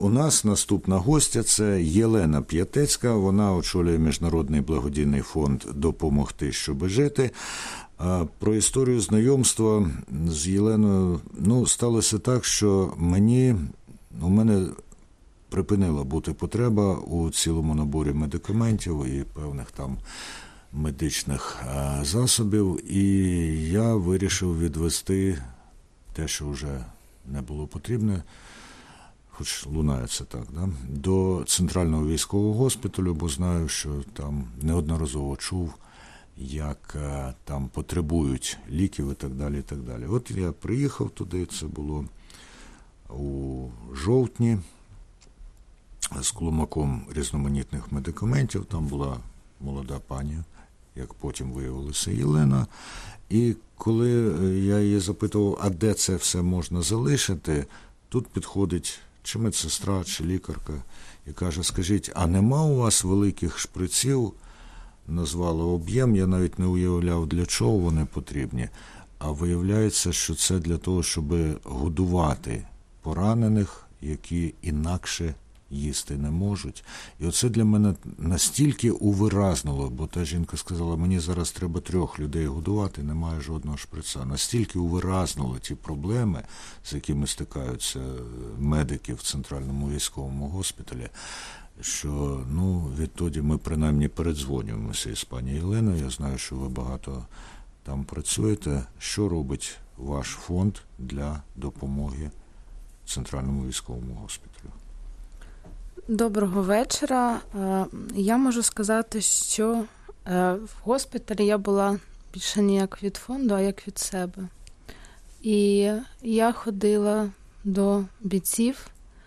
у нас наступна гостя – це Єлена П'ятецька. Вона очолює Міжнародний благодійний фонд «Допомогти, щоб жити». Про історію знайомства з Єленою, сталося так, що у мене припинила бути потреба у цілому наборі медикаментів і певних там медичних засобів, і я вирішив відвести те, що вже не було потрібне, хоч лунає це так, до Центрального військового госпіталю, бо знаю, що там неодноразово чув, як там потребують ліків і так далі, і так далі. От я приїхав туди, це було у жовтні, з клумаком різноманітних медикаментів. Там була молода пані, як потім виявилося, Єлена. І коли я її запитував, а де це все можна залишити, тут підходить чи медсестра, чи лікарка і каже, скажіть, а нема у вас великих шприців? Назвала об'єм, я навіть не уявляв, для чого вони потрібні. А виявляється, що це для того, щоб годувати поранених, які інакше їсти не можуть. І оце для мене настільки увиразнило, бо та жінка сказала, мені зараз треба 3 людей годувати, немає жодного шприца. Настільки увиразнило ті проблеми, з якими стикаються медики в Центральному військовому госпіталі, що, відтоді ми принаймні передзвонюємося із пані Єленою. Я знаю, що ви багато там працюєте. Що робить ваш фонд для допомоги Центральному військовому госпіталю? Доброго вечора. Я можу сказати, що в госпіталі я була більше не як від фонду, а як від себе. І я ходила до бійців.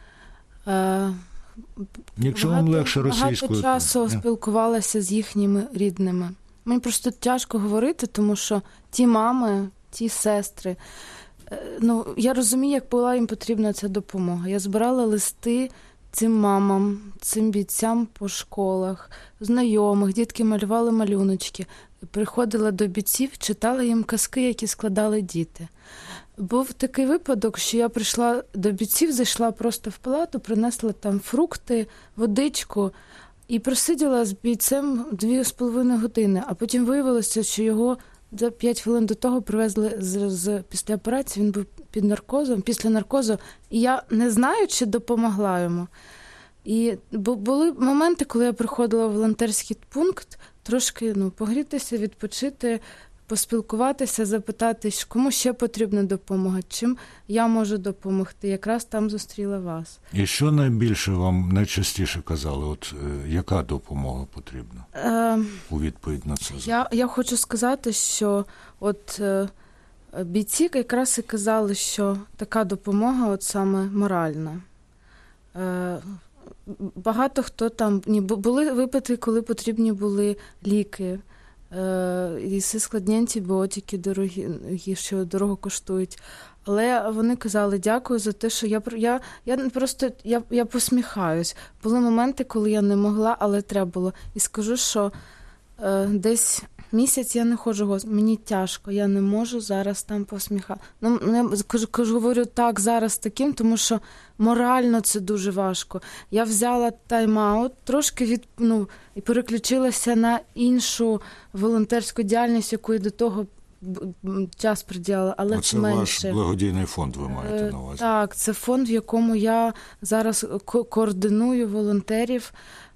Якщо вам легше російською. Багато часу спілкувалася з їхніми рідними. Мені просто тяжко говорити, тому що ті мами, ті сестри, я розумію, як була їм потрібна ця допомога. Я збирала листи цим мамам, цим бійцям по школах, знайомих, дітки малювали малюночки. Приходила до бійців, читала їм казки, які складали діти. Був такий випадок, що я прийшла до бійців, зайшла просто в палату, принесла там фрукти, водичку і просиділа з бійцем 2,5 години. А потім виявилося, що його за 5 хвилин до того привезли після операції, він був під наркозом, після наркозу, і я не знаю, чи допомогла йому. І були моменти, коли я приходила в волонтерський пункт, трошки погрітися, відпочити, поспілкуватися, запитати, кому ще потрібна допомога, чим я можу допомогти. Якраз там зустріла вас. І що найбільше вам найчастіше казали? Яка допомога потрібна у відповідь на це? Я хочу сказати, що бійці якраз і казали, що така допомога саме моральна. Багато хто там, були випадки, коли потрібні були ліки, і всі складні антибіотики дорогі, що дорого коштують. Але вони казали, дякую за те, що я посміхаюсь. Були моменти, коли я не могла, але треба було. І скажу, що десь місяць я не ходжу, мені тяжко, я не можу зараз там посміхати. Говорю так зараз таким, тому що морально це дуже важко. Я взяла тайм-аут, трошки і переключилася на іншу волонтерську діяльність, яку я до того час приділяла, але це менше. Це ваш благодійний фонд, ви маєте на увазі? Так, це фонд, в якому я зараз координую волонтерів.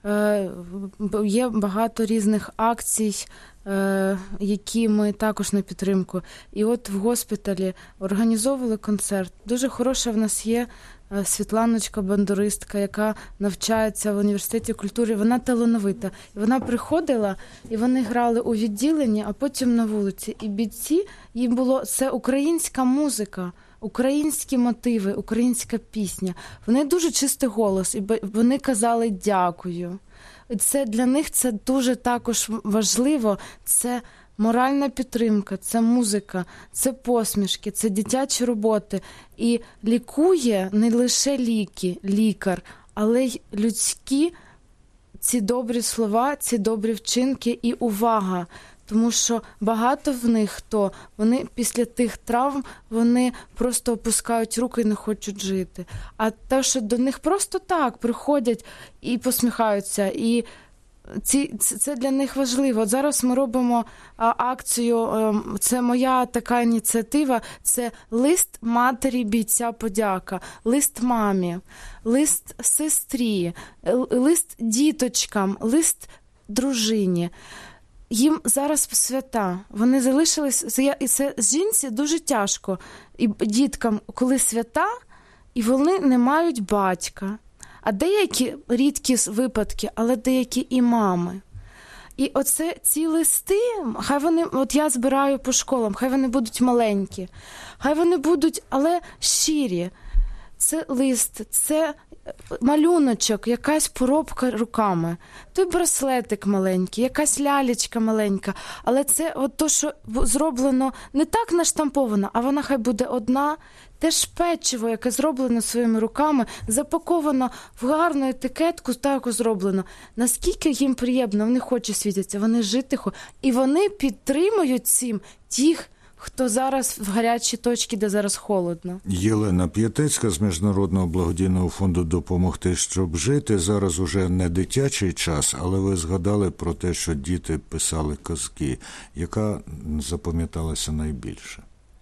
Є багато різних акцій, які ми також на підтримку. І в госпіталі організовували концерт. Дуже хороша в нас є Світланочка, бандуристка, яка навчається в університеті культури. Вона талановита. І вона приходила, і вони грали у відділенні, а потім на вулиці. І бійці, їм було, це українська музика, українські мотиви, українська пісня. Вони дуже чистий голос, і вони казали «дякую». Це для них це дуже також важливо. Це моральна підтримка, це музика, це посмішки, це дитячі роботи. І лікує не лише лікар, але й людські ці добрі слова, ці добрі вчинки і увага. Тому що багато в них хто, вони після тих травм, вони просто опускають руки і не хочуть жити. А те, що до них просто так приходять і посміхаються, і це для них важливо. От зараз ми робимо акцію, це моя така ініціатива, це лист матері бійця подяка, лист мамі, лист сестрі, лист діточкам, лист дружині. Їм зараз свята, вони залишились, і це жінці дуже тяжко, і діткам, коли свята, і вони не мають батька. А деякі рідкі випадки, але деякі і мами. І оце ці листи, хай вони, от я збираю по школам, хай вони будуть маленькі, хай вони будуть, але щирі. Це лист, це малюночок, якась поробка руками, той браслетик маленький, якась лялечка маленька, але це от то, що зроблено не так наштамповано, а вона хай буде одна, теж печиво, яке зроблено своїми руками, запаковано в гарну етикетку, так зроблено. Наскільки їм приємно, вони хочуть світяться, вони жити хочуть, і вони підтримують цим тих, хто зараз в гарячій точці, де зараз холодно. Єлена П'ятецька з Міжнародного благодійного фонду «Допомогти, щоб жити». Зараз уже не дитячий час, але ви згадали про те, що діти писали казки. Яка запам'яталася найбільше?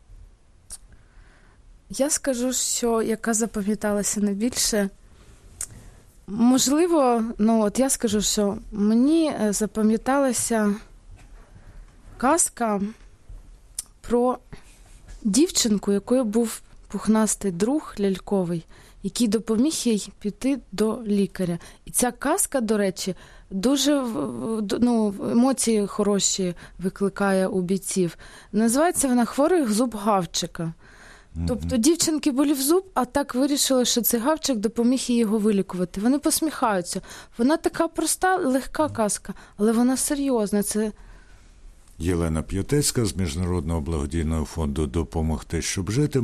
Я скажу, що яка запам'яталася найбільше. Можливо, я скажу, що мені запам'яталася казка про дівчинку, якою був пухнастий друг ляльковий, який допоміг їй піти до лікаря. І ця казка, до речі, дуже емоції хороші викликає у бійців. Називається вона «Хворий зуб гавчика». Тобто дівчинки болів зуб, а так вирішили, що цей гавчик допоміг їй його вилікувати. Вони посміхаються. Вона така проста, легка казка, але вона серйозна. Це Єлена П'ятецька з Міжнародного благодійного фонду «Допомогти, щоб жити».